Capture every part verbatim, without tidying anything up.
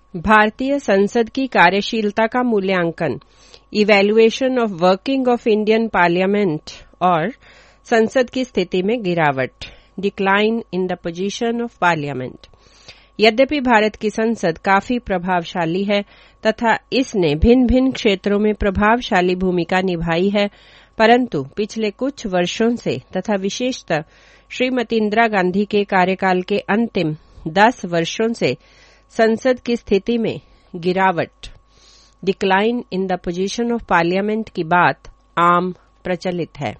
भारतीय संसद की कार्यशीलता का मूल्यांकन, evaluation of working of Indian parliament और संसद की स्थिति में गिरावट, decline in the position of parliament. यद्यपि भारत की संसद काफी प्रभावशाली है तथा इसने भिन्न भिन्न क्षेत्रों में प्रभावशाली भूमिका निभाई है, परंतु पिछले कुछ वर्षों से तथा विशेषतः श्रीमती इंदिरा गांधी के कार्यकाल के अंतिम दस वर्षों से संसद की स्थिति में गिरावट, decline in the position of parliament की बात आम प्रचलित है।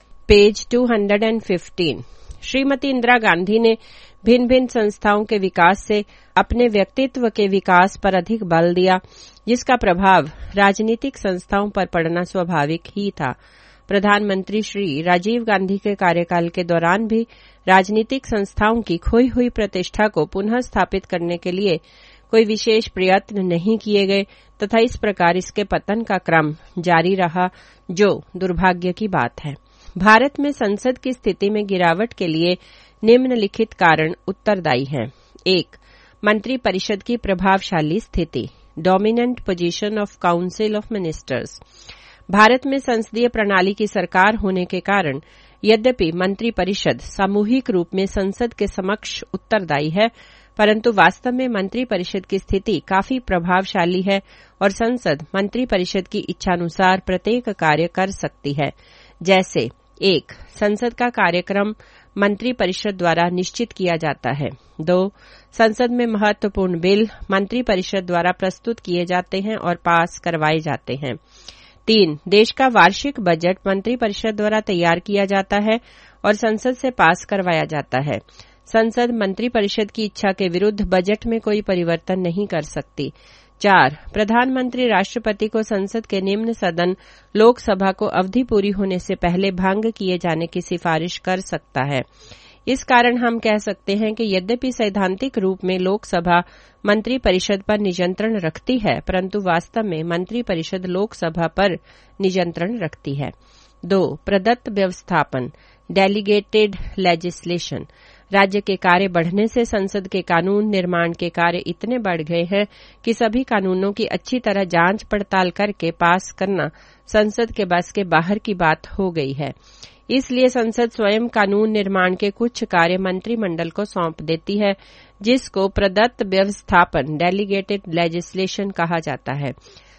पेज दो सौ पंद्रह। श्रीमती इंदिरा गांधी ने भिन्न भिन्न संस्थाओं के विकास से अपने व्यक्तित्व के विकास पर अधिक बल दिया, जिसका प्रभाव राजनीतिक संस्थाओं पर पड़ना स्वाभाविक ही था। प्रधानमंत्री श्री राजीव गांधी के कार्यकाल के दौरान भी राजनीतिक संस्थाओं की खोई हुई प्रतिष्ठा को पुनः स्थापित करने के लिए कोई विशेष प्रयत्न नहीं किए गए तथा इस प्रकार इसके पतन का क्रम जारी रहा, जो दुर्भाग्य की बात है। भारत में संसद की स्थिति में गिरावट के लिए निम्नलिखित कारण उत्तरदायी हैं। एक, मंत्री परिषद की प्रभावशाली स्थिति, dominant position of council of ministers. Bharat में संसदीय प्रणाली की सरकार होने के कारण यद्यपि मंत्री परिषद सामूहिक रूप में संसद के समक्ष उत्तरदायी है, परंतु वास्तव में मंत्री परिषद की स्थिति काफी प्रभावशाली है और संसद मंत्री परिषद की इच्छानुसार प्रत्येक कार्य कर सकती है। जैसे एक, संसद का कार्यक्रम मंत्री परिषद द्वारा निश्चित किया जाता है। दो, संसद में महत्वपूर्ण बिल मंत्री परिषद द्वारा प्रस्तुत किए जाते हैं और पास करवाए जाते हैं। तीन, देश का वार्षिक बजट मंत्री परिषद द्वारा तैयार किया जाता है और संसद से पास करवाया जाता है। संसद मंत्री परिषद की इच्छा के विरुद्ध बजट में कोई परिवर्तन नहीं कर सकती। चार, प्रधानमंत्री राष्ट्रपति को संसद के निम्न सदन लोकसभा को अवधि पूरी होने से पहले भंग किए जाने की सिफारिश कर सकता है। इस कारण हम कह सकते हैं कि यद्यपि सैद्धांतिक रूप में लोकसभा मंत्री परिषद पर नियंत्रण रखती है, परंतु वास्तव में मंत्री परिषद लोकसभा पर नियंत्रण रखती है। दो, प्रदत्त व्यवस्थापन, डेलीगेटेड लेजिस्लेशन। राज्य के कार्य बढ़ने से संसद के कानून निर्माण के कार्य इतने बढ़ गए हैं कि सभी कानूनों की अच्छी तरह जांच पड़ताल करके पास करना संसद के बस के बाहर की बात हो गई है। इसलिए संसद स्वयं कानून निर्माण के कुछ कार्य मंत्रिमंडल को सौंप देती है, जिसको प्रदत्त व्यवस्थापन, डेलीगेटेड लेजिस्लेशन कहा जाता है।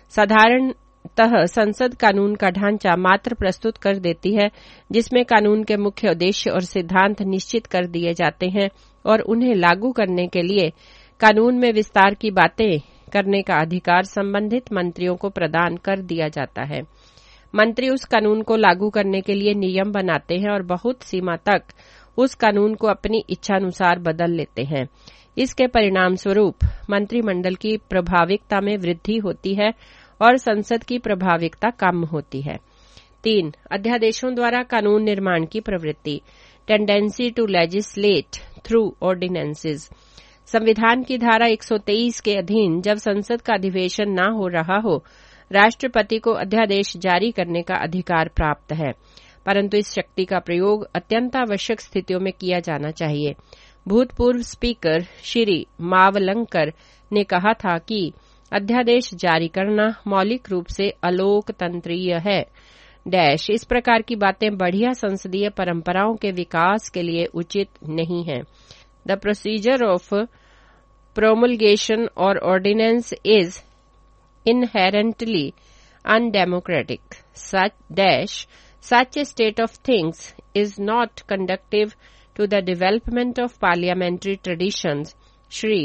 साधारणतः संसद कानून का ढांचा मात्र प्रस्तुत कर देती है, जिसमें कानून के मुख्य उद्देश्य और सिद्धांत निश्चित कर दिए जाते हैं और उन्हें लागू करने के लिए कानून में विस्तार की बातें करने का अधिकार संबंधित मंत्रियों को प्रदान कर दिया जाता है। मंत्री उस कानून को लागू करने के लिए नियम बनाते हैं और बहुत सीमा तक उस कानून को अपनी इच्छानुसार बदल लेते हैं। इसके परिणाम स्वरूप मंत्रिमंडल की प्रभाविकता में वृद्धि होती है और संसद की प्रभाविकता कम होती है। तीन, अध्यादेशों द्वारा कानून निर्माण की प्रवृत्ति, tendency to legislate through ordinances. संविधान की धारा एक सौ तेईस के अधीन जब संसद का अधिवेशन न हो रहा हो, राष्ट्रपति को अध्यादेश जारी करने का अधिकार प्राप्त है, परंतु इस शक्ति का प्रयोग अत्यंत आवश्यक स्थितियों में किया जाना चाहिए। भूतपूर्व स्पीकर श्री मावलंकर ने कहा था कि अध्यादेश जारी करना मौलिक रूप से अलोकतंत्रीय है। डैश इस प्रकार की बातें बढ़िया संसदीय परंपराओं के विकास के लिए उचित नहीं है। द प्रोसीजर ऑफ प्रोमulgation और ordinance is inherently undemocratic. Such dash such a state of things is not conducive to the development of parliamentary traditions. Shri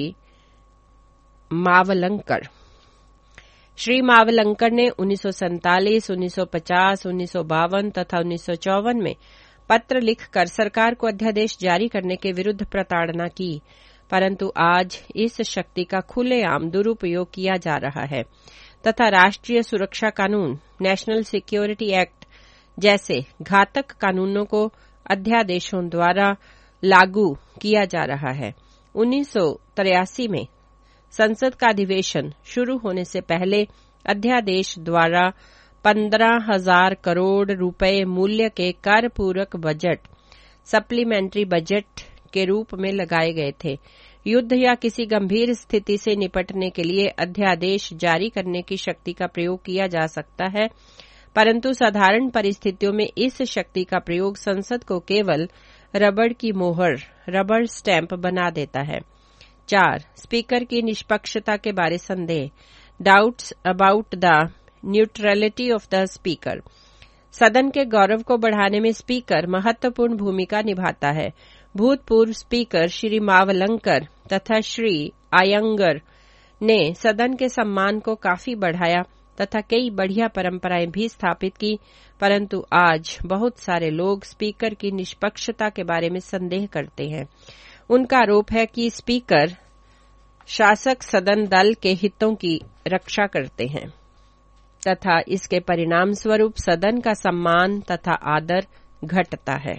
Mavalankar Shri Mavalankar ने उन्नीस सौ सैंतालीस, उन्नीस सौ पचास, उन्नीस सौ बावन तथा उन्नीस सौ चौवन में पत्र लिखकर सरकार को अध्यादेश जारी करने के विरुद्ध प्रताड़ना की, परंतु आज इस शक्ति का खुलेआम दुरुपयोग किया जा रहा है तथा राष्ट्रीय सुरक्षा कानून, नेशनल सिक्योरिटी एक्ट जैसे घातक कानूनों को अध्यादेशों द्वारा लागू किया जा रहा है। उन्नीस सौ तिरासी में संसद का अधिवेशन शुरू होने से पहले अध्यादेश द्वारा पंद्रह हजार करोड़ रुपए मूल्य के कर पूरक बजट सप्लीमेंट्री बजट के रूप में लगाए गए थे। युद्ध या किसी गंभीर स्थिति से निपटने के लिए अध्यादेश जारी करने की शक्ति का प्रयोग किया जा सकता है, परंतु साधारण परिस्थितियों में इस शक्ति का प्रयोग संसद को केवल रबड़ की मोहर, रबड़ स्टैंप बना देता है। चार, स्पीकर की निष्पक्षता के बारे संदेह, doubts about the neutrality of the speaker. सदन के गौरव को बढ़ाने में स्पीकर महत्वपूर्ण भूमिका निभाता है। भूतपूर्व स्पीकर श्री मावलंकर तथा श्री आयंगर ने सदन के सम्मान को काफी बढ़ाया तथा कई बढ़िया परंपराएं भी स्थापित की, परंतु आज बहुत सारे लोग स्पीकर की निष्पक्षता के बारे में संदेह करते हैं। उनका आरोप है कि स्पीकर शासक सदन दल के हितों की रक्षा करते हैं तथा इसके परिणाम स्वरूप सदन का सम्मान तथा आदर घटता है।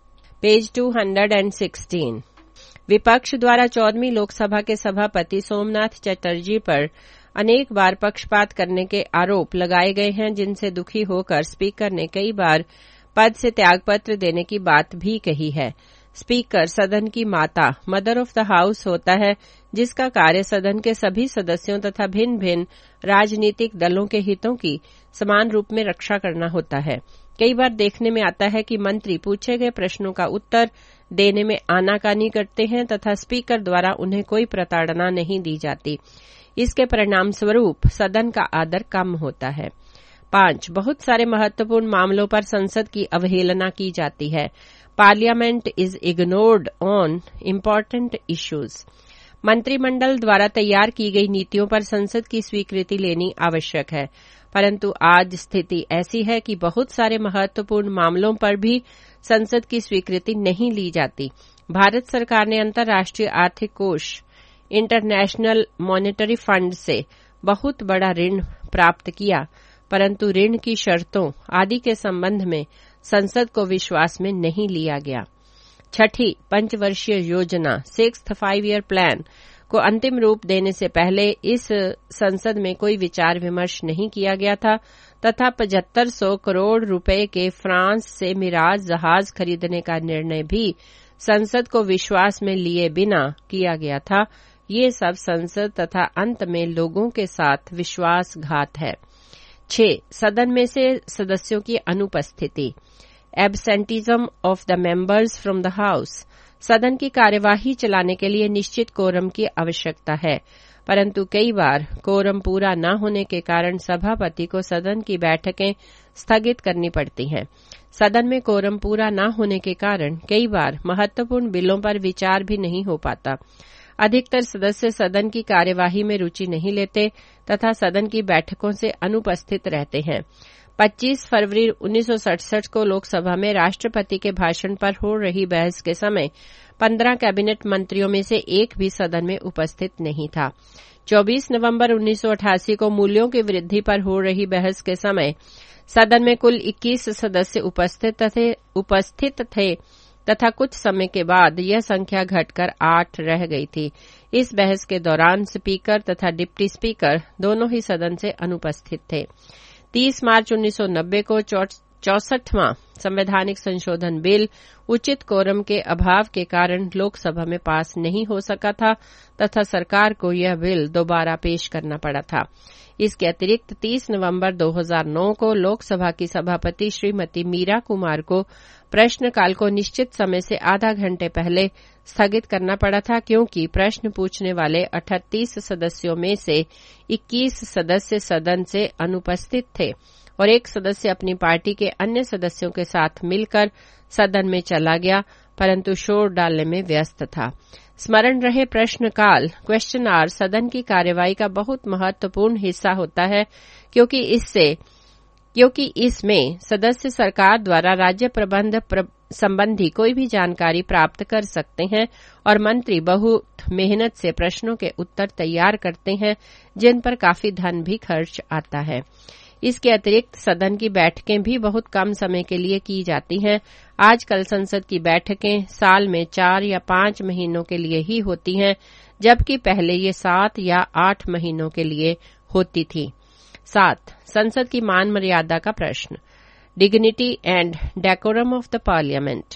पेज दो सौ सोलह। विपक्ष द्वारा चौदहवीं लोकसभा के सभापति सोमनाथ चटर्जी पर अनेक बार पक्षपात करने के आरोप लगाए गए हैं, जिनसे दुखी होकर स्पीकर ने कई बार पद से त्यागपत्र देने की बात भी कही है। स्पीकर सदन की माता, मदर ऑफ द हाउस होता है, जिसका कार्य सदन के सभी सदस्यों तथा भिन्न भिन्न राजनीतिक दलों के हितों की समान रूप में रक्षा करना होता है। कई बार देखने में आता है कि मंत्री पूछे गए प्रश्नों का उत्तर देने में आनाकानी करते हैं तथा स्पीकर द्वारा उन्हें कोई प्रताड़ना नहीं दी जाती। इसके परिणाम स्वरूप सदन का आदर कम होता है। पांच, बहुत सारे महत्वपूर्ण मामलों पर संसद की अवहेलना की जाती है। Parliament is ignored on important issues. मंत्रिमंडल द्वारा तैयार की गई नीतियों पर संसद की स्वीकृति लेनी आवश्यक है, परंतु आज स्थिति ऐसी है कि बहुत सारे महत्वपूर्ण मामलों पर भी संसद की स्वीकृति नहीं ली जाती। भारत सरकार ने अंतर्राष्ट्रीय आर्थिक कोष इंटरनेशनल मॉनेटरी फंड से बहुत बड़ा ऋण प्राप्त किया, परंतु ऋण की शर्तों आदि के संबंध में संसद को विश्वास में नहीं लिया गया। छठी, पंचवर्षीय योजना सिक्स्थ फाइव ईयर प्लान को अंतिम रूप देने से पहले इस संसद में कोई विचार विमर्श नहीं किया गया था तथा पचहत्तर सौ करोड़ रुपए के फ्रांस से मिराज जहाज खरीदने का निर्णय भी संसद को विश्वास में लिए बिना किया गया था। ये सब संसद तथा अंत में लोगों के साथ विश्वासघात है। छह, सदन में से सदस्यों की अनुपस्थिति, absenteeism of the members from the house. सदन की कार्यवाही चलाने के लिए निश्चित कोरम की आवश्यकता है, परंतु कई बार कोरम पूरा न होने के कारण सभापति को सदन की बैठकें स्थगित करनी पड़ती हैं। सदन में कोरम पूरा न होने के कारण कई बार महत्वपूर्ण बिलों पर विचार भी नहीं हो पाता। अधिकतर सदस्य सदन की कार्यवाही में रुचि नहीं लेते तथा सदन की बैठकों से अनुपस्थित रहते हैं। पच्चीस फरवरी उन्नीस सौ सड़सठ को लोकसभा में राष्ट्रपति के भाषण पर हो रही बहस के समय पंद्रह कैबिनेट मंत्रियों में से एक भी सदन में उपस्थित नहीं था। चौबीस नवंबर उन्नीस सौ अठासी को मूल्यों की वृद्धि पर हो रही बहस के समय सदन में कुल इक्कीस सदस्य उपस्थित थे उपस्थित थे तथा कुछ समय के बाद यह संख्या घटकर आठ रह गई थी। इस बहस के दौरान स्पीकर तथा डिप्टी स्पीकर दोनों ही सदन से अनुपस्थित थे। तीस मार्च उन्नीस सौ नब्बे को चौसठवां संवैधानिक संशोधन बिल उचित कोरम के अभाव के कारण लोकसभा में पास नहीं हो सका था तथा सरकार को यह बिल दोबारा पेश करना पड़ा था। इसके अतिरिक्त तीस नवंबर दो हज़ार नौ को लोकसभा की सभापति श्रीमती मीरा कुमार को प्रश्नकाल को निश्चित समय से आधा घंटे पहले स्थगित करना पड़ा था, क्योंकि प्रश्न पूछने वाले अड़तीस सदस्यों में से इक्कीस सदस्य सदन से अनुपस्थित थे और एक सदस्य अपनी पार्टी के अन्य सदस्यों के साथ मिलकर सदन में चला गया, परंतु शोर डालने में व्यस्त था। स्मरण रहे, प्रश्नकाल क्वेश्चन आवर सदन की कार्यवाही का बहुत महत्वपूर्ण हिस्सा होता है, क्योंकि इससे क्योंकि इसमें सदस्य सरकार द्वारा राज्य प्रबंध प्र, संबंधी कोई भी जानकारी प्राप्त कर सकते हैं और मंत्री बहुत मेहनत से प्रश्नों के उत्तर तैयार करते हैं, जिन पर काफी धन भी खर्च आता है। इसके अतिरिक्त सदन की बैठकें भी बहुत कम समय के लिए की जाती हैं। आजकल संसद की बैठकें साल में चार या पांच महीनों के लिए ही होती हैं, जबकि पहले ये सात या आठ महीनों के लिए होती थी। सात, संसद की मान मर्यादा का प्रश्न, dignity and decorum of the parliament.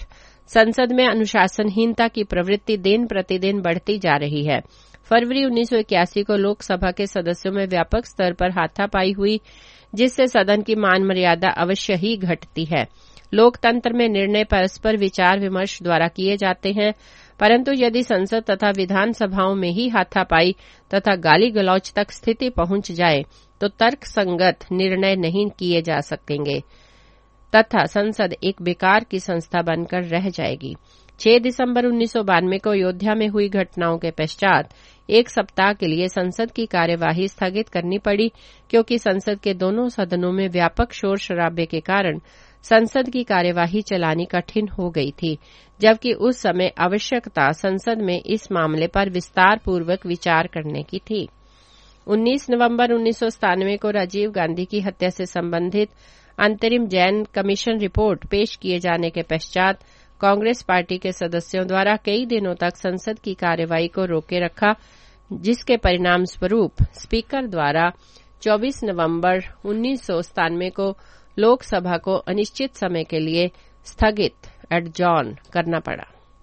संसद में अनुशासनहीनता की प्रवृत्ति दिन प्रतिदिन बढ़ती जा रही है। फरवरी उन्नीस सौ इक्यासी को लोकसभा के सदस्यों में व्यापक स्तर पर हाथापाई हुई, जिससे सदन की मान मर्यादा अवश्य ही घटती है। लोकतंत्र में निर्णय परस्पर विचार विमर्श द्वारा किए जाते हैं, परंतु यदि संसद तथा विधानसभाओं में ही हाथापाई तथा गाली गलौज तक स्थिति पहुंच जाए तो तर्कसंगत निर्णय नहीं किए जा सकेंगे तथा संसद एक बेकार की संस्था बनकर रह जाएगी। छह दिसंबर उन्नीस सौ बानवे को अयोध्या में हुई घटनाओं के पश्चात एक सप्ताह के लिए संसद की कार्यवाही स्थगित करनी पड़ी, क्योंकि संसद के दोनों सदनों में व्यापक शोर शराबे के कारण संसद की कार्यवाही चलानी कठिन हो गई थी, जबकि उस समय आवश्यकता संसद में इस मामले पर विस्तार पूर्वक विचार करने की थी। उन्नीस नवंबर उन्नीस सौ सतानवे को राजीव गांधी की हत्या से संबंधित अंतरिम जैन कमीशन रिपोर्ट पेश किए जाने के पश्चात कांग्रेस पार्टी के सदस्यों द्वारा कई दिनों तक संसद की कार्यवाही को रोके रखा, जिसके परिणाम स्वरूप स्पीकर द्वारा चौबीस नवंबर उन्नीस सौ सतानवे को लोकसभा को अनिश्चित समय के लिए स्थगित एडजॉर्न करना पड़ा।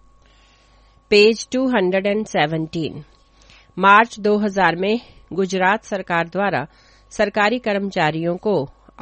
पेज दो सौ सत्रह। मार्च दो हज़ार में गुजरात सरकार द्वारा सरकारी कर्मचारियों को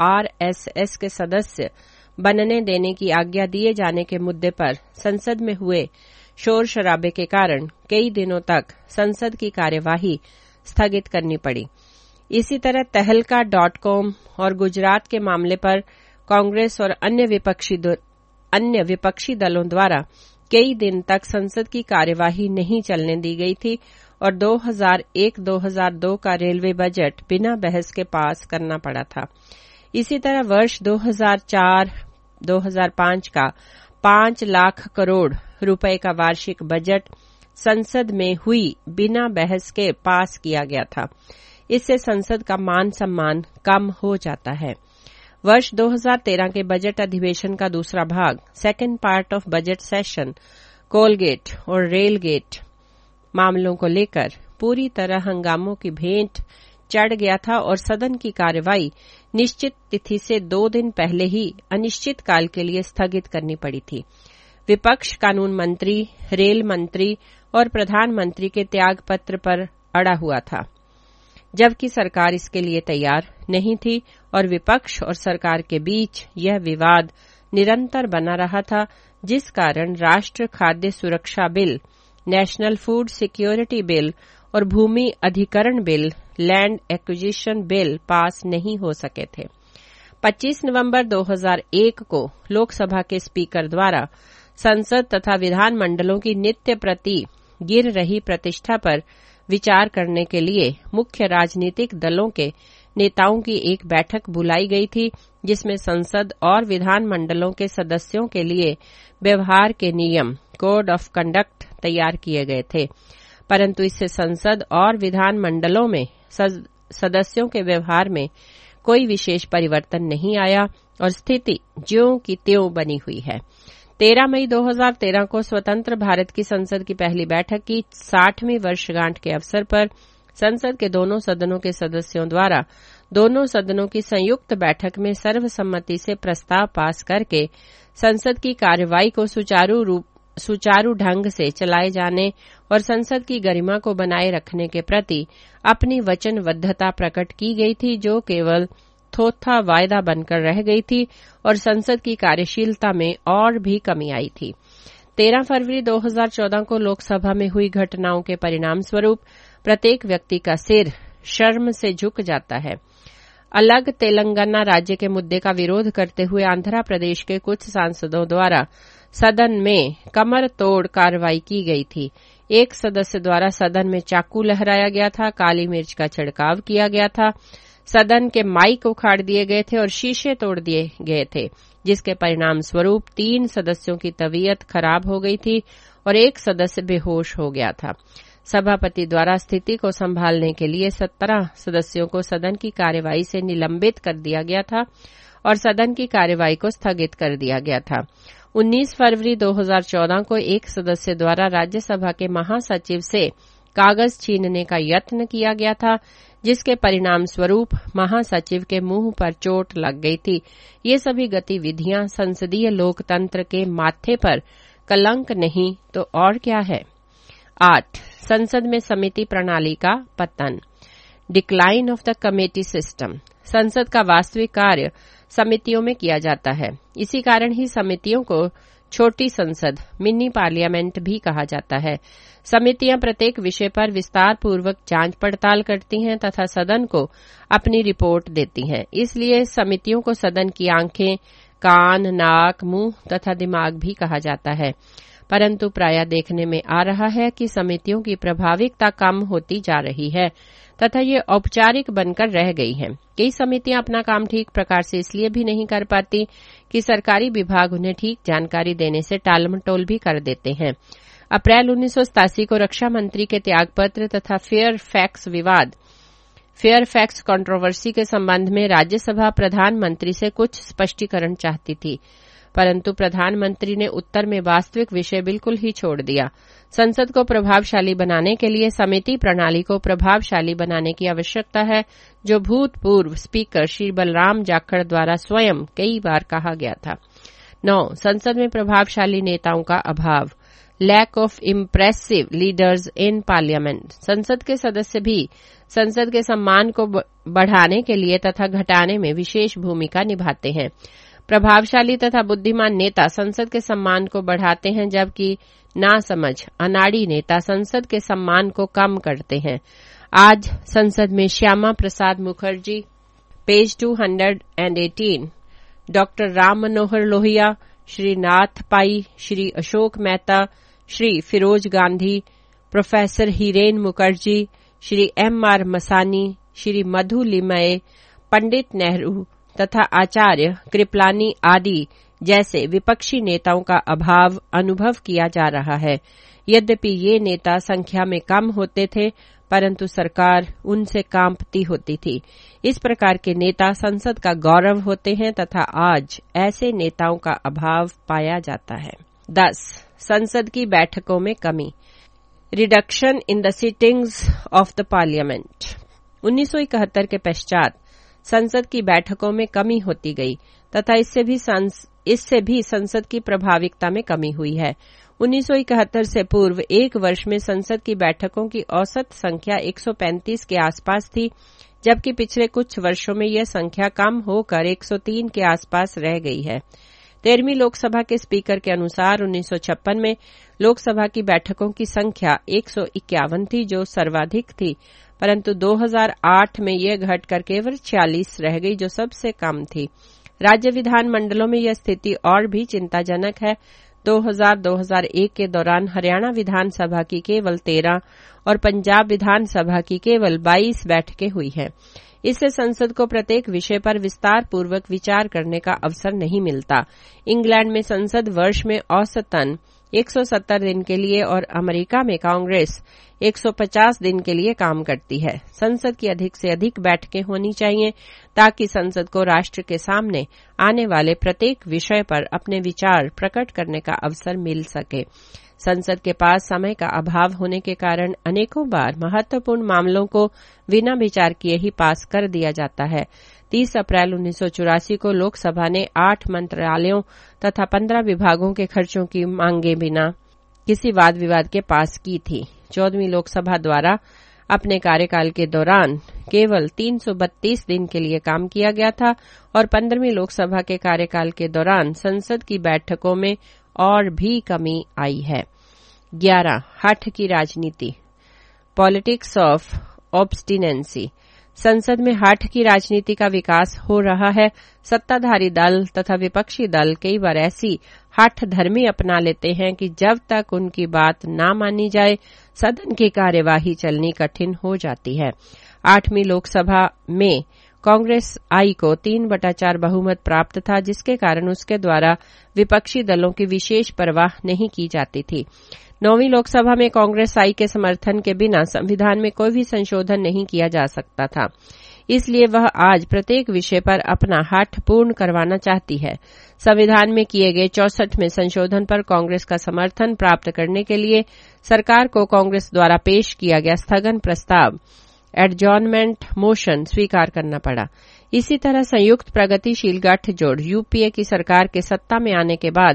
आरएसएस के सदस्य बनने देने की आज्ञा दिए जाने के मुद्दे पर संसद में हुए शोर शराबे के कारण कई दिनों तक संसद की कार्यवाही स्थगित करनी पड़ी। इसी तरह तहलका डॉट कॉम और गुजरात के मामले पर कांग्रेस और अन्य विपक्षी अन्य विपक्षी दलों द्वारा कई दिन तक संसद की कार्यवाही नहीं चलने दी गई थी और दो हज़ार एक दो हज़ार दो का रेलवे बजट बिना बहस के पास करना पड़ा था। इसी तरह वर्ष दो हज़ार चार दो हज़ार पाँच का पांच लाख करोड़ रुपए का वार्षिक बजट संसद में हुई बिना बहस के पास किया गया था। इससे संसद का मान सम्मान कम हो जाता है। वर्ष दो हज़ार तेरह के बजट अधिवेशन का दूसरा भाग second part of budget session Coalgate और रेलगेट मामलों को लेकर पूरी तरह हंगामों की भेंट चढ़ गया था और सदन की कार्यवाही निश्चित तिथि से दो दिन पहले ही अनिश्चित काल के लिए स्थगित करनी पड़ी थी। विपक्ष कानून मंत्री, रेल मंत्री और प्रधानमंत्री के त्याग पत्र पर अड़ा हुआ था, जबकि सरकार इसके लिए तैयार नहीं थी और विपक्ष और सरकार के बीच यह विवाद निरंतर बना रहा था, जिस कारण राष्ट्र खाद्य सुरक्षा bill, national food security bill और भूमि अधिकरण bill, land acquisition bill pass नहीं हो सके थे। पच्चीस नवंबर दो हज़ार एक को लोकसभा के स्पीकर द्वारा संसद तथा विधानमंडलों की नित्य प्रति गिर रही प्रतिष्ठा पर विचार करने के लिए मुख्य राजनीतिक दलों के नेताओं की एक बैठक बुलाई गई थी, जिसमें संसद और विधानमंडलों के सदस्यों के लिए व्यवहार के नियम, कोड ऑफ कंडक्ट तैयार किए गए थे, परंतु इससे संसद और विधानमंडलों में सदस्यों के व्यवहार में कोई विशेष परिवर्तन नहीं आया और स्थिति ज्यों की त्यों बनी हुई है। तेरह मई दो हज़ार तेरह को स्वतंत्र भारत की संसद की पहली बैठक की साठवीं वर्षगांठ के अवसर पर संसद के दोनों सदनों के सदस्यों द्वारा दोनों सदनों की संयुक्त बैठक में सर्वसम्मति से प्रस्ताव पास करके संसद की कार्यवाही को सुचारू रूप सुचारू ढंग से चलाए जाने और संसद की गरिमा को बनाए रखने के प्रति अपनी वचनबद्धता प्रकट की गई थी, जो केवल थोथा वायदा बनकर रह गई थी और संसद की कार्यशीलता में और भी कमी आई थी। तेरह फरवरी दो हज़ार चौदह को लोकसभा में हुई घटनाओं के परिणाम स्वरूप प्रत्येक व्यक्ति का सिर शर्म से झुक जाता है। अलग तेलंगाना राज्य के मुद्दे का विरोध करते हुए आंध्र प्रदेश के कुछ सांसदों द्वारा सदन में कमर तोड़ कार्रवाई की गई थी। एक सदस्य द्वारा सदन में चाकू लहराया गया था, काली मिर्च का छिड़काव किया गया था, सदन के माइक उखाड़ दिए गए थे और शीशे तोड़ दिए गए थे, जिसके परिणाम स्वरूप तीन सदस्यों की तबीयत खराब हो गई थी और एक सदस्य बेहोश हो गया था। सभापति द्वारा स्थिति को संभालने के लिए सत्रह सदस्यों को सदन की कार्यवाही से निलंबित कर दिया गया था और सदन की कार्यवाही को स्थगित कर दिया गया था। उन्नीस फरवरी दो हज़ार चौदह को एक सदस्य द्वारा राज्यसभा के महासचिव से कागज छीनने का यत्न किया गया था, जिसके परिणाम स्वरूप महासचिव के मुंह पर चोट लग गई थी। ये सभी गतिविधियां संसदीय लोकतंत्र के माथे पर कलंक नहीं तो और क्या है। आठ, संसद में समिति प्रणाली का पतन, decline of the committee system. संसद का वास्तविक कार्य समितियों में किया जाता है। इसी कारण ही समितियों को छोटी संसद, मिनी पार्लियामेंट भी कहा जाता है। समितियां प्रत्येक विषय पर विस्तार पूर्वक जांच पड़ताल करती हैं तथा सदन को अपनी रिपोर्ट देती हैं। इसलिए समितियों को सदन की आंखें, कान, नाक, मुंह तथा दिमाग भी कहा जाता है। परंतु प्रायः देखने में आ रहा है कि समितियों की प्रभाविकता कम होती जा रही है तथा ये औपचारिक बनकर रह गई हैं। कई समितियां अपना काम ठीक प्रकार से इसलिए भी नहीं कर पाती कि सरकारी विभाग उन्हें ठीक जानकारी देने से टालमटोल भी कर देते हैं। अप्रैल उन्नीस सौ सतासी को रक्षा मंत्री के त्यागपत्र तथा फेयर फैक्स विवाद, फेयर फैक्स कंट्रोवर्सी के संबंध में राज्यसभा प्रधानमंत्री से कुछ स्पष्टीकरण चाहती थी, परंतु प्रधानमंत्री ने उत्तर में वास्तविक विषय बिल्कुल ही छोड़ दिया। संसद को प्रभावशाली बनाने के लिए समिति प्रणाली को प्रभावशाली बनाने की आवश्यकता है, जो भूतपूर्व स्पीकर श्री बलराम जाखड़ द्वारा स्वयं कई बार कहा गया था। नौ, संसद में प्रभावशाली नेताओं का अभाव, lack of impressive leaders in parliament. संसद के सदस्य भी संसद के सम्मान को बढ़ाने के लिए तथा घटाने में विशेष भूमिका निभाते हैं। प्रभावशाली तथा बुद्धिमान नेता संसद के सम्मान को बढ़ाते हैं, जबकि नासमझ अनाड़ी नेता संसद के सम्मान को कम करते हैं। आज संसद में श्यामा प्रसाद मुखर्जी, पेज दो सौ अठारह, doctor Ram Manohar Lohia, Shri Nath Pai, Shri Ashok Mehta, Shri Feroze Gandhi, professor Hiren Mukherjee, Shri M R Masani, Shri Madhu Limaye, Pandit Nehru तथा आचार्य कृपलानी आदि जैसे विपक्षी नेताओं का अभाव अनुभव किया जा रहा है। यद्यपि ये नेता संख्या में कम होते थे, परंतु सरकार उनसे कांपती होती थी। इस प्रकार के नेता संसद का गौरव होते हैं तथा आज ऐसे नेताओं का अभाव पाया जाता है। दस, संसद की बैठकों में कमी, reduction in the sittings of the parliament. उन्नीस सौ इकहत्तर के पश्चात संसद की बैठकों में कमी होती गई तथा इससे भी संस, इससे भी संसद की प्रभाविकता में कमी हुई है। उन्नीस सौ इकहत्तर से पूर्व एक वर्ष में संसद की बैठकों की औसत संख्या एक सौ पैंतीस के आसपास थी, जबकि पिछले कुछ वर्षों में यह संख्या कम होकर एक सौ तीन के आसपास रह गई है। तेरहवीं लोकसभा के स्पीकर के अनुसार उन्नीस सौ छप्पन में लोकसभा की बैठकों की संख्या एक सौ इक्यावन थी, जो सर्वाधिक थी, परंतु दो हज़ार आठ में यह घटकर केवल छियालीस रह गई, जो सबसे कम थी। राज्य विधान मंडलों में यह स्थिति और भी चिंताजनक है। दो हज़ार दो हज़ार एक के दौरान हरियाणा विधानसभा की केवल तेरह और पंजाब विधानसभा की केवल बाईस बैठकें हुई हैं। इससे संसद को प्रत्येक विषय पर विस्तार पूर्वक विचार करने का अवसर नहीं मिलता। इंग्लैंड में संसद वर्ष में औसतन एक सौ सत्तर दिन के लिए और अमेरिका में कांग्रेस एक सौ पचास दिन के लिए काम करती है। संसद की अधिक से अधिक बैठकें होनी चाहिए ताकि संसद को राष्ट्र के सामने आने वाले प्रत्येक विषय पर अपने विचार प्रकट करने का अवसर मिल सके। संसद के पास समय का अभाव होने के कारण अनेकों बार महत्वपूर्ण मामलों को बिना विचार किए ही पास कर दिया जाता है। तीस अप्रैल उन्नीस सौ चौरासी को लोकसभा ने आठ मंत्रालयों तथा पंद्रह विभागों के खर्चों की मांगे बिना किसी वाद विवाद के पास की थी। चौदहवीं लोकसभा द्वारा अपने कार्यकाल के दौरान केवल तीन सौ बत्तीस दिन के लिए काम किया गया था और पंद्रहवीं लोकसभा के कार्यकाल के दौरान संसद की बैठकों में और भी कमी आई है। ग्यारह, हठ की राजनीति, पॉलिटिक्स ऑफ ऑब्स्टिनेंसी। संसद में हठ की राजनीति का विकास हो रहा है। सत्ताधारी दल तथा विपक्षी दल कई बार ऐसी हठ धर्मी अपना लेते हैं कि जब तक उनकी बात न मानी जाए सदन की कार्यवाही चलनी कठिन हो जाती है। आठवीं लोकसभा में कांग्रेस आई को तीन बटा चार बहुमत प्राप्त था, जिसके कारण उसके द्वारा विपक्षी दलों की विशेष परवाह नहीं की जाती थी। नौवीं लोकसभा में कांग्रेस आई के समर्थन के बिना संविधान में कोई भी संशोधन नहीं किया जा सकता था, इसलिए वह आज प्रत्येक विषय पर अपना हठ पूर्ण करवाना चाहती है। संविधान में किए गए चौसठवें संशोधन पर कांग्रेस का समर्थन प्राप्त करने के लिए सरकार को कांग्रेस द्वारा पेश किया गया स्थगन प्रस्ताव, एडजॉर्नमेंट मोशन, स्वीकार करना पड़ा। इसी तरह संयुक्त प्रगतिशील गठजोड़ यूपीए की सरकार के सत्ता में आने के बाद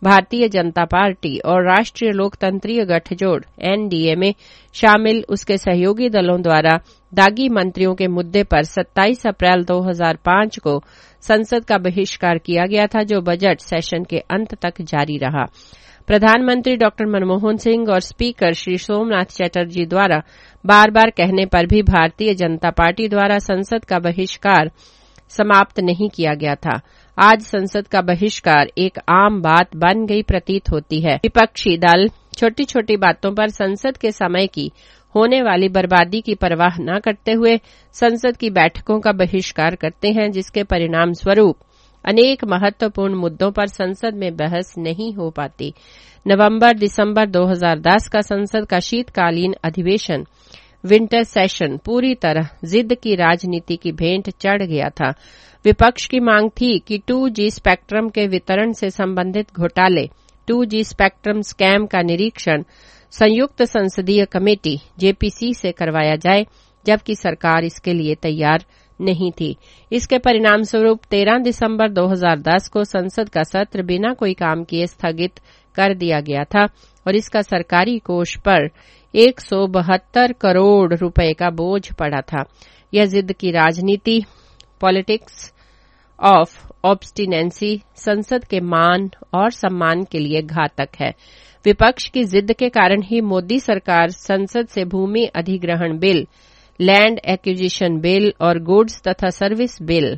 भारतीय जनता पार्टी और राष्ट्रीय लोकतंत्रीय गठजोड़ एनडीए में शामिल उसके सहयोगी दलों द्वारा दागी मंत्रियों के मुद्दे पर सत्ताईस अप्रैल दो हज़ार पाँच को संसद का बहिष्कार किया गया था, जो बजट सेशन के अंत तक जारी रहा। प्रधानमंत्री डॉक्टर मनमोहन सिंह और स्पीकर श्री सोमनाथ चटर्जी द्वारा बार बार कहने पर भी भारतीय जनता पार्टी द्वारा संसद का बहिष्कार समाप्त नहीं किया गया था। आज संसद का बहिष्कार एक आम बात बन गई प्रतीत होती है। विपक्षी दल छोटी छोटी बातों पर संसद के समय की होने वाली बर्बादी की परवाह न करते हुए संसद की बैठकों का बहिष्कार करते हैं, जिसके परिणाम स्वरूप अनेक महत्वपूर्ण मुद्दों पर संसद में बहस नहीं हो पाती। नवंबर दिसंबर दो हज़ार दस का संसद का शीतकालीन अधिवेशन विंटर सेशन पूरी तरह जिद की राजनीति की भेंट चढ़ गया था। विपक्ष की मांग थी कि टू जी स्पेक्ट्रम के वितरण से संबंधित घोटाले, टू जी स्पेक्ट्रम स्कैम का निरीक्षण संयुक्त संसदीय कमेटी जेपीसी से करवाया जाए, जबकि सरकार इसके लिए तैयार नहीं थी। इसके परिणाम स्वरूप तेरह दिसंबर दो हज़ार दस को संसद का सत्र बिना कोई काम किए स्थगित कर दिया गया था और इसका सरकारी कोष पर एक सौ बहत्तर करोड़ रुपए का बोझ पड़ा था। यह जिद की राजनीति, पॉलिटिक्स ऑफ ऑब्स्टिनेंसी, संसद के मान और सम्मान के लिए घातक है। विपक्ष की जिद के कारण ही मोदी सरकार संसद से भूमि अधिग्रहण बिल, लैंड एक्विजिशन बिल और गुड्स तथा service bill,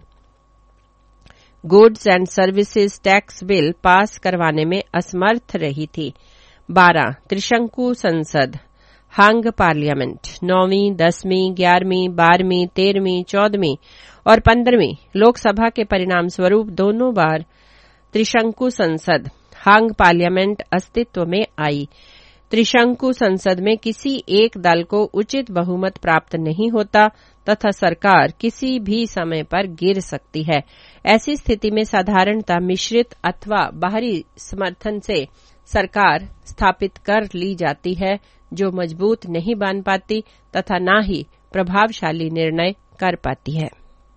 goods and services tax bill pass करवाने में असमर्थ रही थी। बारह त्रिशंकु संसद, हंग पार्लियामेंट। नौवीं, दसवीं, ग्यारहवीं, बारहवीं, तेरहवीं, चौदहवीं और पंद्रहवीं लोकसभा के परिणाम स्वरूप दोनों बार त्रिशंकु संसद, हंग पार्लियामेंट अस्तित्व में आई। त्रिशंकु संसद में किसी एक दल को उचित बहुमत प्राप्त नहीं होता तथा सरकार किसी भी समय पर गिर सकती है। ऐसी स्थिति में साधारणतः मिश्रित अथवा बाहरी समर्थन से सरकार स्थापित कर ली जाती है, जो मजबूत नहीं बन पाती तथा न ही प्रभावशाली निर्णय कर पाती है।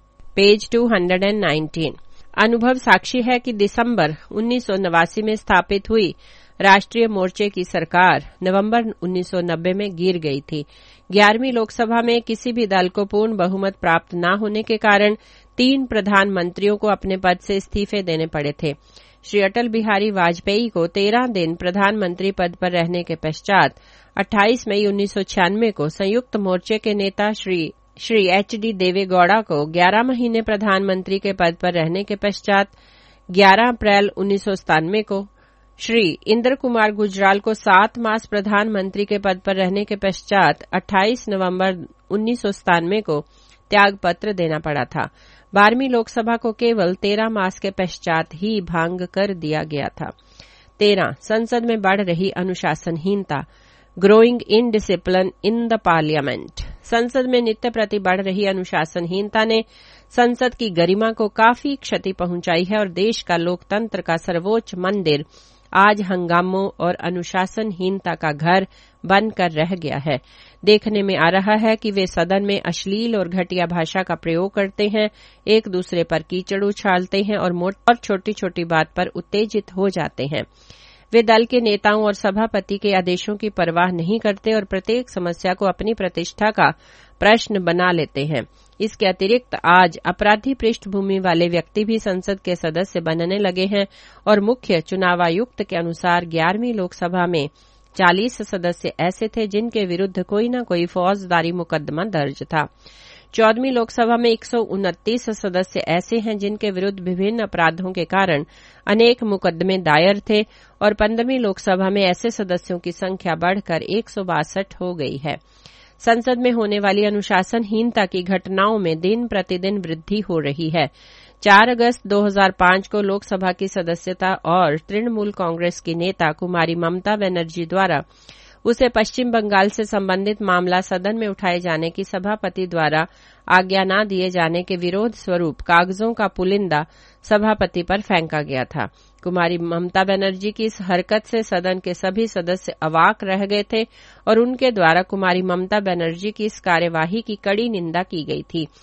पेज दो सौ उन्नीस। अनुभव साक्षी है कि दिसंबर उन्नीस सौ नवासी में स्थापित हुई राष्ट्रीय मोर्चे की सरकार नवंबर उन्नीस सौ नब्बे में गिर गई थी। ग्यारहवीं लोकसभा में किसी भी दल को पूर्ण बहुमत प्राप्त न होने के कारण तीन प्रधानमंत्रियों को अपने पद से इस्तीफे देने पड़े थे। श्री अटल बिहारी वाजपेयी को तेरह दिन प्रधानमंत्री पद पर रहने के पश्चात अट्ठाईस मई उन्नीस सौ छियानवे को संयुक्त मोर्चे के नेता श्री श्री एच डी देवेगौड़ा को ग्यारह महीने प्रधानमंत्री के पद पर रहने के पश्चात ग्यारह अप्रैल उन्नीस सौ सतानवे को श्री इंद्र कुमार गुजराल को सात मास प्रधानमंत्री के पद पर रहने के पश्चात अट्ठाईस नवंबर उन्नीस सौ सतानवे को त्याग पत्र देना पड़ा था। बारहवीं लोकसभा को केवल तेरह मास के पश्चात ही भंग कर दिया गया था। तेरह संसद में बढ़ रही अनुशासनहीनता, growing indiscipline in the parliament. संसद में नित्य प्रति बढ़ रही अनुशासनहीनता ने संसद की गरिमा को काफी क्षति पहुंचाई है और देश का लोकतंत्र का सर्वोच्च मंदिर आज हंगामों और अनुशासनहीनता का घर बनकर रह गया है। देखने में आ रहा है कि वे सदन में अश्लील और घटिया भाषा का प्रयोग करते हैं, एक दूसरे पर कीचड़ उछालते हैं और मोट और छोटी छोटी बात पर उत्तेजित हो जाते हैं। वे दल के नेताओं और सभापति के आदेशों की परवाह नहीं करते और प्रत्येक समस्या को अपनी प्रतिष्ठा का प्रश्न बना लेते हैं। इसके अतिरिक्त आज अपराधी पृष्ठभूमि वाले व्यक्ति भी संसद के सदस्य बनने लगे हैं और मुख्य चुनाव आयुक्त के अनुसार ग्यारहवीं लोकसभा में चालीस सदस्य ऐसे थे जिनके विरुद्ध कोई न कोई फौजदारी मुकदमा दर्ज था। चौदहवीं लोकसभा में एक सौ उनतीस सदस्य ऐसे हैं जिनके विरुद्ध विभिन्न अपराधों के कारण अनेक मुकदमे दायर थे और पंद्रहवीं लोकसभा में ऐसे सदस्यों की संख्या बढ़कर एक सौ बासठ हो गई है। संसद में होने वाली अनुशासनहीनता की घटनाओं में दिन प्रतिदिन वृद्धि हो रही है। चार अगस्त दो हज़ार पाँच को लोकसभा की सदस्यता और तृणमूल कांग्रेस की नेता कुमारी ममता बनर्जी द्वारा उसे पश्चिम बंगाल से संबंधित मामला सदन में उठाए जाने की सभापति द्वारा आज्ञा न दिए जाने के विरोध स्वरूप कागजों का पुलिंदा सभापति पर फेंका गया था। कुमारी ममता बनर्जी की इस हरकत से सदन के सभी सदस्य अवाक रह गए थे और उनके द्वारा कुमारी ममता बनर्जी की इस कार्यवाही की कड़ी निंदा की गई थी।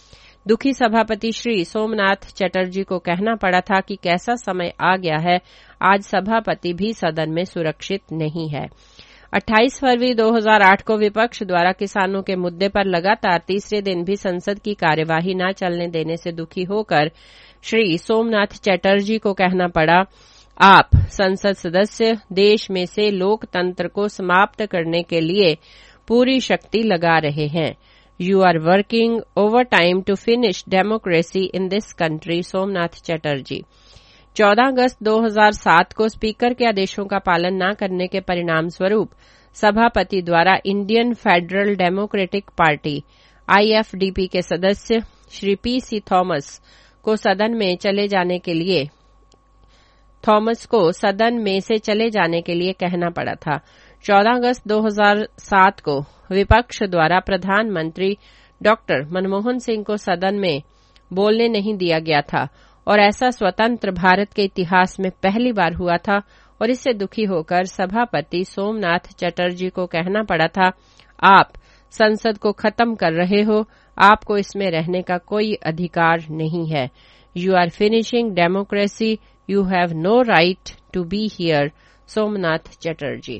दुखी सभापति श्री सोमनाथ चटर्जी को कहना पड़ा था कि कैसा समय आ गया है, आज सभापति भी सदन में सुरक्षित नहीं है। अट्ठाईस फरवरी दो हज़ार आठ को विपक्ष द्वारा किसानों के मुद्दे पर लगातार तीसरे दिन भी संसद की कार्यवाही न चलने देने से दुखी होकर श्री सोमनाथ चटर्जी को कहना पड़ा, आप संसद सदस्य देश में से लोकतंत्र को समाप्त करने के लिए पूरी शक्ति लगा रहे हैं। You are working over time to finish democracy in this country, Somnath Chatterjee. चौदह अगस्त दो हज़ार सात को स्पीकर के आदेशों का पालन न करने के परिणाम स्वरूप सभापति द्वारा Indian federal democratic party IFDP के सदस्य श्री पी सी थॉमस को सदन में चले जाने के लिए थॉमस को सदन में से चले जाने के लिए कहना पड़ा था। चौदह अगस्त दो हज़ार सात को विपक्ष द्वारा प्रधानमंत्री डॉक्टर मनमोहन सिंह को सदन में बोलने नहीं दिया गया था और ऐसा स्वतंत्र भारत के इतिहास में पहली बार हुआ था और इससे दुखी होकर सभापति सोमनाथ चटर्जी को कहना पड़ा था, आप संसद को खत्म कर रहे हो, आपको इसमें रहने का कोई अधिकार नहीं है। You are finishing democracy, you have no right to be here, Somnath Chatterjee.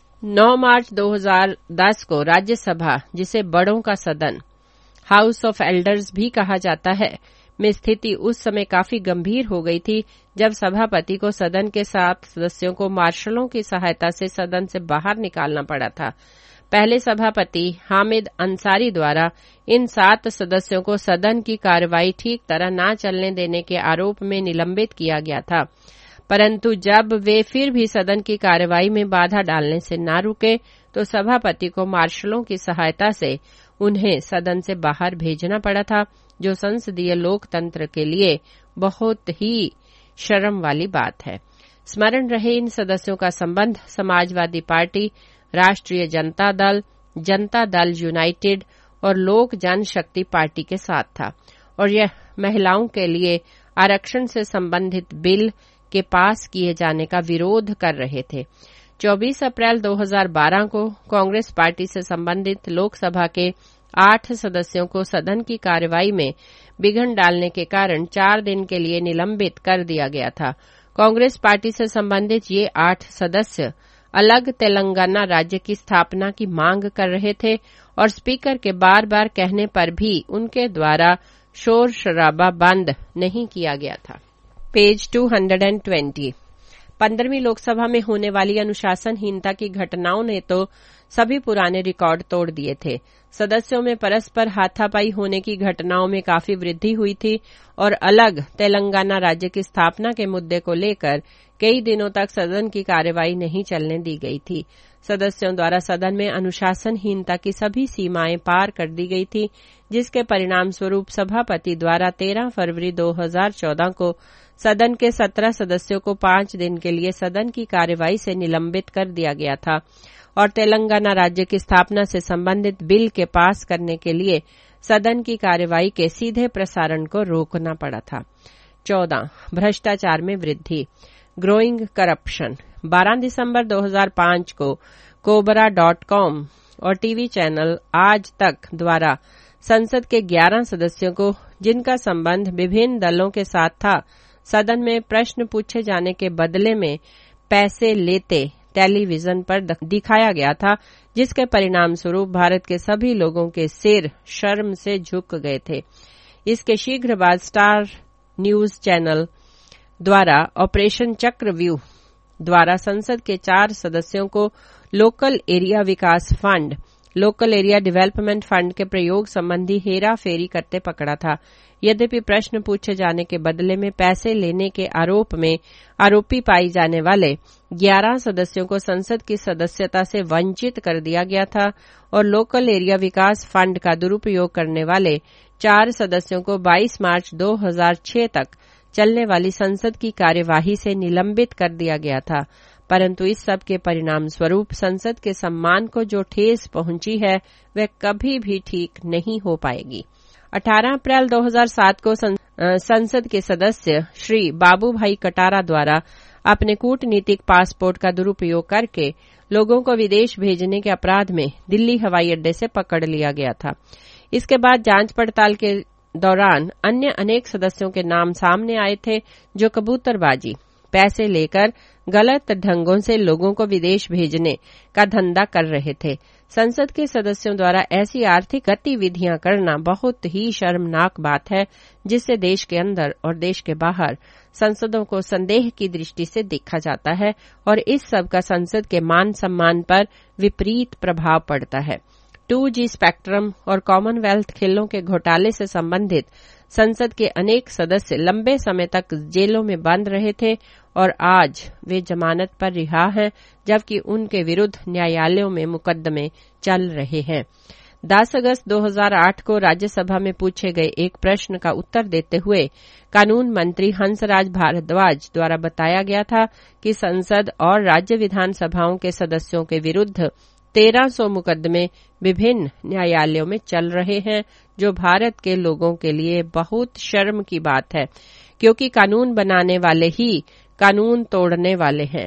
नौ मार्च दो हज़ार दस को राज्यसभा, जिसे बड़ों का सदन हाउस ऑफ एल्डर्स भी कहा जाता है, में स्थिति उस समय काफी गंभीर हो गई थी जब सभापति को सदन के सात सदस्यों को मार्शलों की सहायता से सदन से बाहर निकालना पड़ा था। पहले सभापति हामिद अंसारी द्वारा इन सात सदस्यों को सदन की कार्रवाई ठीक तरह न चलने देने के आरोप में निलंबित किया गया था, परंतु जब वे फिर भी सदन की कार्रवाई में बाधा डालने से न रुके तो सभापति को मार्शलों की सहायता से उन्हें सदन से बाहर भेजना पड़ा था, जो संसदीय लोकतंत्र के लिए बहुत ही शर्म वाली बात है। स्मरण रहे, इन सदस्यों का संबंध समाजवादी पार्टी, राष्ट्रीय जनता दल, जनता दल यूनाइटेड और लोक जनशक्ति पार्टी के साथ था और यह महिलाओं के लिए आरक्षण से संबंधित बिल के पास किए जाने का विरोध कर रहे थे। चौबीस अप्रैल दो हज़ार बारह को कांग्रेस पार्टी से संबंधित लोकसभा के आठ सदस्यों को सदन की कार्यवाही में विघ्न डालने के कारण चार दिन के लिए निलंबित कर दिया गया था। कांग्रेस पार्टी से संबंधित ये आठ सदस्य अलग तेलंगाना राज्य की स्थापना की मांग कर रहे थे और स्पीकर के बार बार कहने पर भी उनके द्वारा शोर शराबा बंद नहीं किया गया था। पेज दो सौ बीस। पंद्रहवीं लोकसभा में होने वाली अनुशासनहीनता की घटनाओं ने तो सभी पुराने रिकॉर्ड तोड़ दिए थे। सदस्यों में परस्पर हाथापाई होने की घटनाओं में काफी वृद्धि हुई थी और अलग तेलंगाना राज्य की स्थापना के मुद्दे को लेकर कई दिनों तक सदन की कार्यवाही नहीं चलने दी गई थी। सदस्यों द्वारा सदन में अनुशासनहीनता की सभी सीमाएं पार कर दी गई थी, जिसके परिणाम स्वरूप सभापति द्वारा तेरह फरवरी दो हज़ार चौदह को सदन के सत्रह सदस्यों को पांच दिन के लिए सदन की कार्यवाही से निलंबित कर दिया गया था और तेलंगाना राज्य की स्थापना से संबंधित बिल के पास करने के लिए सदन की कार्यवाही के सीधे प्रसारण को रोकना पड़ा था। चौदह भ्रष्टाचार में वृद्धि, ग्रोइंग करप्शन। बारह दिसंबर दो हज़ार पाँच को कोबरा डॉट कॉम और टीवी चैनल आज तक द्वारा संसद के ग्यारह सदस्यों को, जिनका संबंध विभिन्न दलों के साथ था, सदन में प्रश्न पूछे जाने के बदले में पैसे लेते टेलीविजन पर दिखाया गया था, जिसके परिणाम स्वरूप भारत के सभी लोगों के सिर शर्म से झुक गए थे। इसके शीघ्र बाद स्टार न्यूज चैनल द्वारा ऑपरेशन चक्रव्यूह द्वारा संसद के चार सदस्यों को लोकल एरिया विकास fund, local area development fund के प्रयोग संबंधी हेरा फेरी करते पकड़ा था। यद्यपि प्रश्न पूछे जाने के बदले में पैसे लेने के आरोप में आरोपी पाई जाने वाले ग्यारह सदस्यों को संसद की सदस्यता से वंचित कर दिया गया था और लोकल एरिया विकास फंड का दुरुपयोग करने वाले चार सदस्यों को बाईस मार्च दो हज़ार छह तक चलने वाली संसद की कार्यवाही से निलंबित कर दिया गया था, परंतु इस सब के परिणाम स्वरूप संसद के सम्मान को जो ठेस पहुंची है वह कभी भी ठीक नहीं हो पाएगी। अठारह अप्रैल दो हज़ार सात को संसद के सदस्य श्री बाबू भाई कटारा द्वारा अपने कूटनीतिक पासपोर्ट का दुरुपयोग करके लोगों को विदेश भेजने के अपराध में दिल्ली हवाई अड्डे से पकड़ लिया गया था। इसके बाद जांच पड़ताल के दौरान अन्य अनेक सदस्यों के नाम सामने आए थे जो कबूतरबाजी, पैसे लेकर गलत ढंगों से लोगों को विदेश भेजने का धंधा कर रहे थे। संसद के सदस्यों द्वारा ऐसी आर्थिक गतिविधियां करना बहुत ही शर्मनाक बात है, जिससे देश के अंदर और देश के बाहर संसदों को संदेह की दृष्टि से देखा जाता है और इस सब का संसद के मान सम्मान पर विपरीत प्रभाव पड़ता है। टू जी स्पेक्ट्रम और कॉमनवेल्थ खेलों के घोटाले से संबंधित संसद के अनेक सदस्य लंबे समय तक जेलों में बंद रहे थे और आज वे जमानत पर रिहा हैं, जबकि उनके विरुद्ध न्यायालयों में मुकदमे चल रहे हैं। दस अगस्त दो हज़ार आठ को राज्यसभा में पूछे गए एक प्रश्न का उत्तर देते हुए कानून मंत्री हंसराज भारद्वाज द्वारा बताया गया था कि संसद और राज्य विधानसभाओं के सदस्यों के विरुद्ध तेरह सौ मुकदमे विभिन्न न्यायालयों में चल रहे हैं, जो भारत के लोगों के लिए बहुत शर्म की बात है, क्योंकि कानून बनाने वाले ही कानून तोड़ने वाले हैं।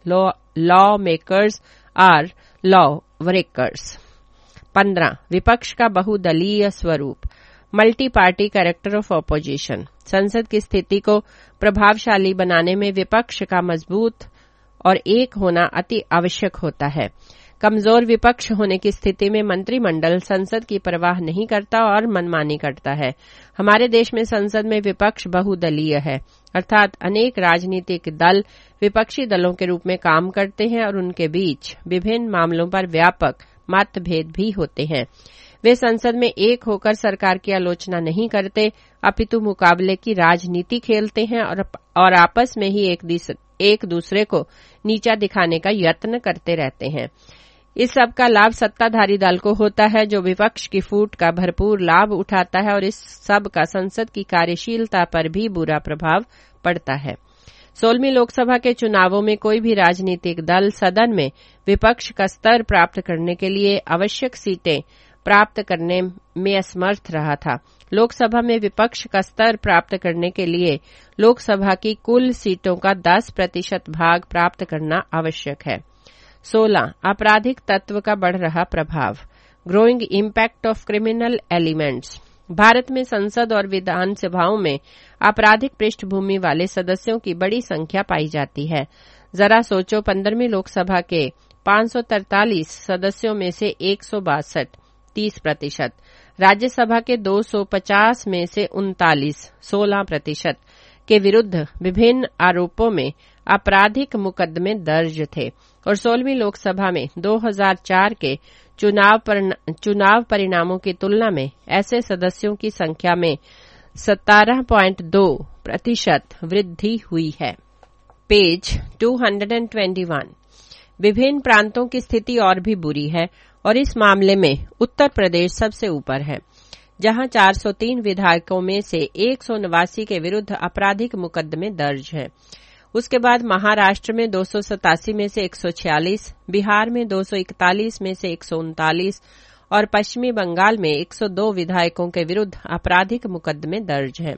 Law makers are law breakers. पंद्रह विपक्ष का बहुदलीय स्वरूप, multi party character of opposition. संसद की स्थिति को प्रभावशाली बनाने में विपक्ष का मजबूत और एक होना अति आवश्यक होता है। कमजोर विपक्ष होने की स्थिति में मंत्रिमंडल संसद की परवाह नहीं करता और मनमानी करता है। हमारे देश में संसद में विपक्ष बहुदलीय है, अर्थात अनेक राजनीतिक दल विपक्षी दलों के रूप में काम करते हैं और उनके बीच विभिन्न मामलों पर व्यापक मतभेद भी होते हैं। वे संसद में एक होकर सरकार की आलोचना नहीं करते, अपितु मुकाबले की राजनीति खेलते हैं और, और आपस में ही एक, एक दूसरे को नीचा दिखाने का यत्न करते रहते हैं। इस सब का लाभ सत्ताधारी दल को होता है, जो विपक्ष की फूट का भरपूर लाभ उठाता है और इस सब का संसद की कार्यशीलता पर भी बुरा प्रभाव पड़ता है। सोलहवीं लोकसभा के चुनावों में कोई भी राजनीतिक दल सदन में विपक्ष का स्तर प्राप्त करने के लिए आवश्यक सीटें प्राप्त करने में असमर्थ रहा था। लोकसभा में विपक्ष का स्तर प्राप्त करने के लिए लोकसभा की कुल सीटों का दस प्रतिशत भाग प्राप्त करना आवश्यक है। सोलह आपराधिक तत्व का बढ़ रहा प्रभाव, growing impact of criminal elements. भारत में संसद और विधानसभाओं में आपराधिक पृष्ठभूमि वाले सदस्यों की बड़ी संख्या पाई जाती है। जरा सोचो, पंद्रहवीं लोकसभा के पाँच सौ तैंतालीस सदस्यों में से एक सौ बासठ, तीस प्रतिशत, राज्यसभा के दो सौ पचास में से उनतालीस, सोलह प्रतिशत के विरुद्ध विभिन्न आरोपों में आपराधिक मुकदमे दर्ज थे और सोलहवीं लोकसभा में दो हज़ार चार के चुनाव परिणा, चुनाव परिणामों की तुलना में ऐसे सदस्यों की संख्या में सत्रह पॉइंट दो प्रतिशत वृद्धि हुई है। पेज दो सौ इक्कीस। विभिन्न प्रांतों की स्थिति और भी बुरी है और इस मामले में उत्तर प्रदेश सबसे ऊपर है, जहां चार सौ तीन विधायकों में से एक सौ नवासी के विरुद्ध आपराधिक मुकदमे दर्ज हैं। उसके बाद महाराष्ट्र में दो सौ सतासी में से एक सौ छियालीस, बिहार में दो सौ इकतालीस में से एक सौ उनतालीस और पश्चिमी बंगाल में एक सौ दो विधायकों के विरुद्ध आपराधिक मुकदमे दर्ज हैं।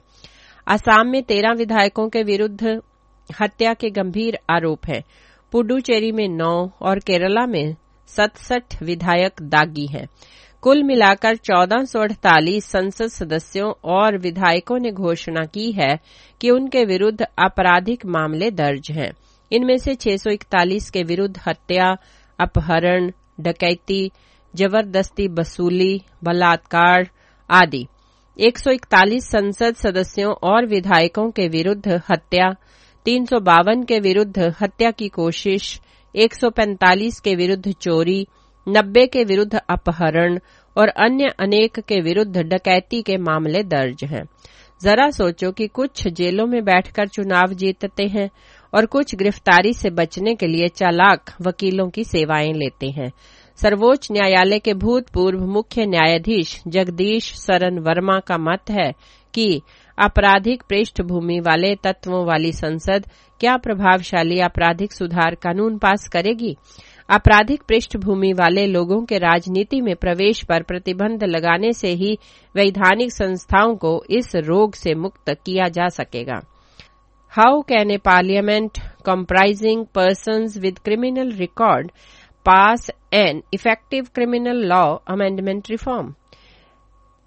असम में तेरह विधायकों के विरुद्ध हत्या के गंभीर आरोप हैं। पुडुचेरी में नौ और केरला में सड़सठ विधायक दागी हैं। कुल मिलाकर चौदह सौ अड़तालीस संसद सदस्यों और विधायकों ने घोषणा की है कि उनके विरुद्ध आपराधिक मामले दर्ज हैं। इनमें से छह सौ इकतालीस के विरुद्ध हत्या, अपहरण, डकैती, जबरदस्ती वसूली, बलात्कार आदि। एक सौ इकतालीस संसद सदस्यों और विधायकों के विरुद्ध हत्या, तीन सौ बावन के विरुद्ध हत्या की कोशिश, एक सौ पैंतालीस के विरुद्ध चोरी, नब्बे के विरुद्ध अपहरण और अन्य अनेक के विरुद्ध डकैती के मामले दर्ज हैं। जरा सोचो कि कुछ जेलों में बैठकर चुनाव जीतते हैं और कुछ गिरफ्तारी से बचने के लिए चालाक वकीलों की सेवाएं लेते हैं। सर्वोच्च न्यायालय के भूतपूर्व मुख्य न्यायाधीश जगदीश शरण वर्मा का मत है कि आपराधिक पृष्ठभूमि वाले तत्वों वाली संसद क्या प्रभावशाली आपराधिक सुधार कानून पास करेगी? आपराधिक पृष्ठभूमि वाले लोगों के राजनीति में प्रवेश पर प्रतिबंध लगाने से ही वैधानिक संस्थाओं को इस रोग से मुक्त किया जा सकेगा। How can a parliament comprising persons with criminal record pass an effective criminal law amendment reform?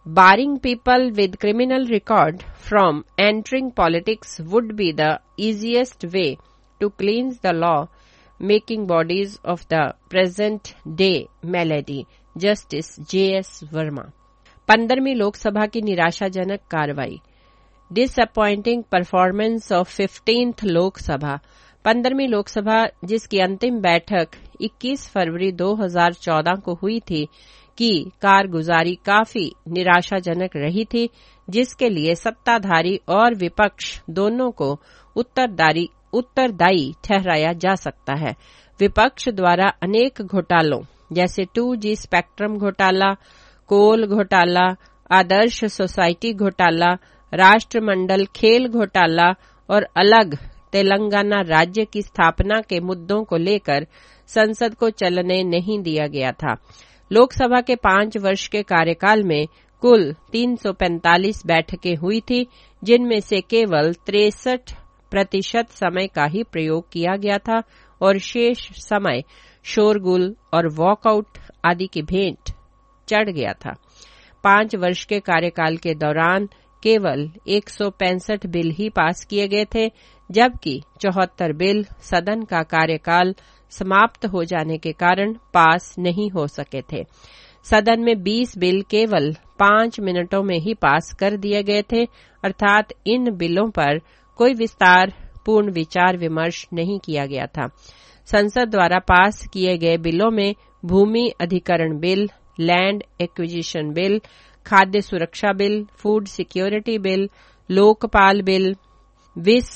Barring people with criminal record from entering politics would be the easiest way to cleanse the law-making bodies of the present-day malady. Justice J S Verma. पंद्रहवीं लोकसभा की निराशाजनक कार्रवाई. Disappointing performance of fifteenth Lok Sabha. पंद्रहवीं लोकसभा जिसकी अंतिम बैठक इक्कीस फरवरी दो हज़ार चौदह को हुई थी की कारगुजारी काफी निराशाजनक रही थी, जिसके लिए सत्ताधारी और विपक्ष दोनों को उत्तरदारी उत्तरदायी ठहराया जा सकता है. विपक्ष द्वारा अनेक घोटालों जैसे टू जी स्पेक्ट्रम घोटाला, कोल घोटाला, आदर्श सोसाइटी घोटाला, राष्ट्रमंडल खेल घोटाला और अलग तेलंगाना राज्य की स्थापना के मुद्दों को लेकर संसद को चलने नहीं दिया गया था. लोकसभा के पांच वर्ष के कार्यकाल में कुल तीन सौ पैंतालीस बैठकें हुई थी, जिनमें से केवल तिरसठ प्रतिशत समय का ही प्रयोग किया गया था और शेष समय शोरगुल और वॉकआउट आदि की भेंट चढ़ गया था. पांच वर्ष के कार्यकाल के दौरान केवल एक सौ पैंसठ बिल ही पास किए गए थे, जबकि चौहत्तर बिल सदन का कार्यकाल समाप्त हो जाने के कारण पास नहीं हो सके थे. सदन में बीस बिल केवल पांच मिनटों में ही पास कर दिए गए थे, अर्थात इन बिलों पर कोई विस्तार पूर्ण विचार विमर्श नहीं किया गया था. संसद द्वारा पास किए गए बिलों में भूमि अधिकरण बिल, लैंड एक्विजिशन बिल, खाद्य सुरक्षा bill, food security bill, Lokpal bill, विस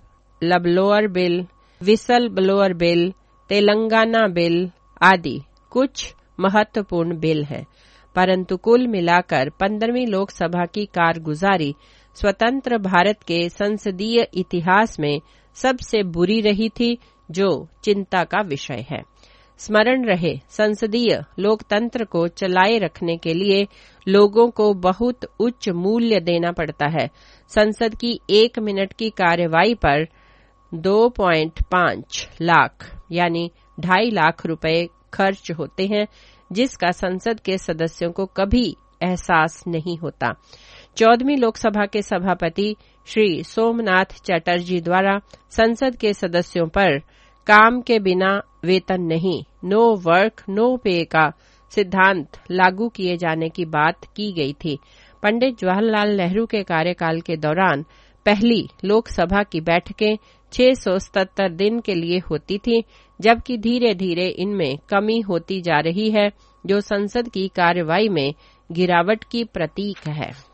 blower bill, whistle blower bill, Telangana bill आदि कुछ महत्वपूर्ण बिल हैं. परंतु कुल मिलाकर पंद्रहवीं लोकसभा की कारगुजारी स्वतंत्र भारत के संसदीय इतिहास में सबसे बुरी रही थी, जो चिंता का विषय है. स्मरण रहे, संसदीय लोकतंत्र को चलाए रखने के लिए लोगों को बहुत उच्च मूल्य देना पड़ता है. संसद की एक मिनट की कार्यवाही पर दो पॉइंट पांच लाख यानी ढाई लाख रुपए खर्च होते हैं, जिसका संसद के सदस्यों को कभी एहसास नहीं होता. चौदहवीं लोकसभा के सभापति श्री सोमनाथ चटर्जी द्वारा संसद के सदस्यों पर काम के बिना वेतन नहीं, नो वर्क नो पे का सिद्धांत लागू किए जाने की बात की गई थी. पंडित जवाहरलाल नेहरू के कार्यकाल के दौरान पहली लोकसभा की बैठकें छह सौ सतहत्तर दिन के लिए होती थी, जबकि धीरे धीरे इनमें कमी होती जा रही है, जो संसद की कार्यवाही में गिरावट की प्रतीक है.